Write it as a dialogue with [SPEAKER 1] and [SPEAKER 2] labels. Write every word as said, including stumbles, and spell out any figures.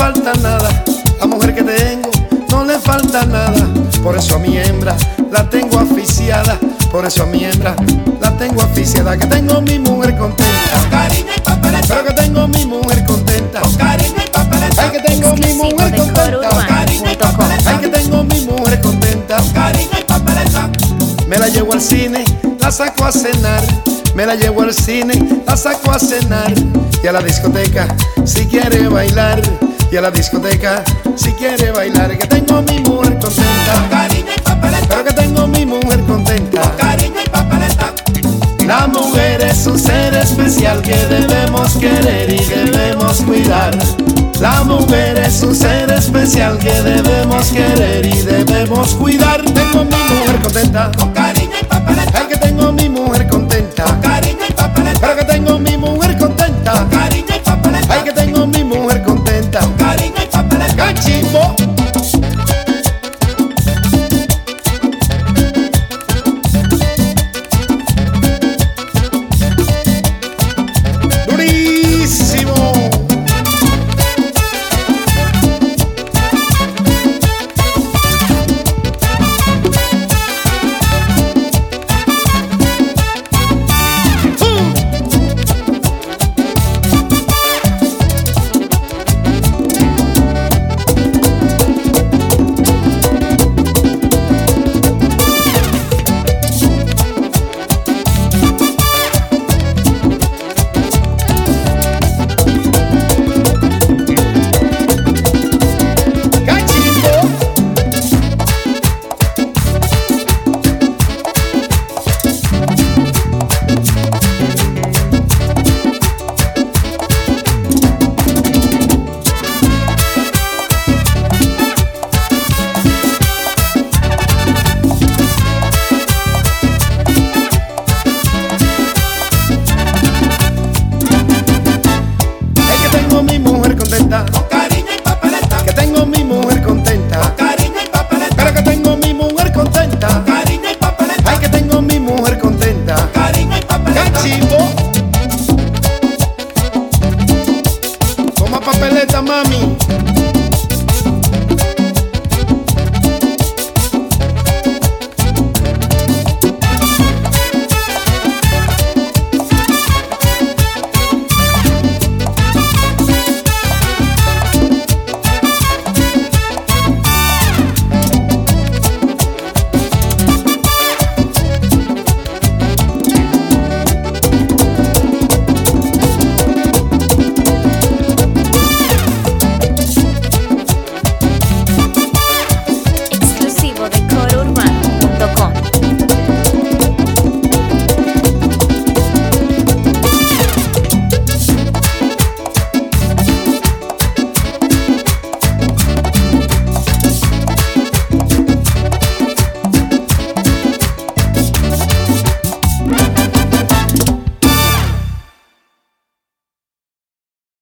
[SPEAKER 1] falta nada. La mujer que tengo no le falta nada. Por eso a mi hembra la tengo asfixiada. Por eso a mi hembra la tengo asfixiada. Que tengo mi mujer contenta,
[SPEAKER 2] Con cariño y papeleta.
[SPEAKER 1] pero que tengo mi mujer contenta.
[SPEAKER 2] Con cariño y papeleta.
[SPEAKER 1] Ay, que tengo mi
[SPEAKER 3] Exclusivo
[SPEAKER 1] mujer
[SPEAKER 3] de
[SPEAKER 1] contenta.
[SPEAKER 3] corurbano punto com.
[SPEAKER 1] Ay, que tengo mi mujer contenta.
[SPEAKER 2] Con cariño y papeleta.
[SPEAKER 1] Me la llevo al cine, la saco a cenar. Me la llevo al cine, la saco a cenar. Y a la discoteca, si quiere bailar. Y a la discoteca, si quiere bailar. Que tengo mi mujer
[SPEAKER 2] Con
[SPEAKER 1] contenta,
[SPEAKER 2] cariño y papeleta.
[SPEAKER 1] pero que tengo mi mujer contenta.
[SPEAKER 2] Con cariño y papeleta.
[SPEAKER 1] La mujer es un ser especial que debemos querer y debemos cuidar. La mujer es un ser especial que debemos querer y debemos cuidar. Tengo mi mujer contenta,